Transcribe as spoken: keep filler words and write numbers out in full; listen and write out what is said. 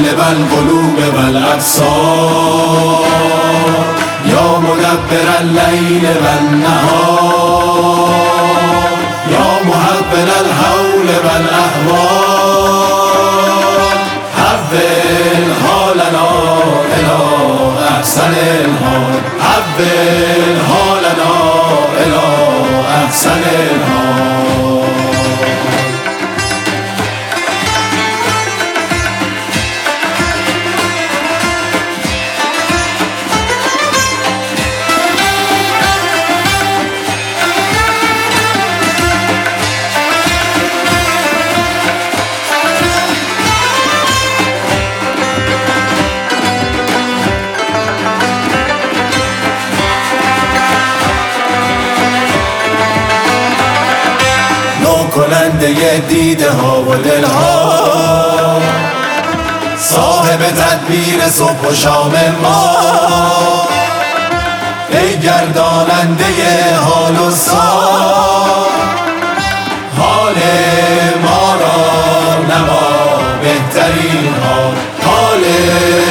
قالب القلوب و الابصار یا مدبر اللیل و النهار یا محول الحول و الاحوال حول حالنا الی احسن الحال حول حالنا الی احسن الحال. کننده دیده ها و دل ها صاحب تدبیر صبح و شام ما ای گرداننده حال و سار حال ما را نما بهترین حال حال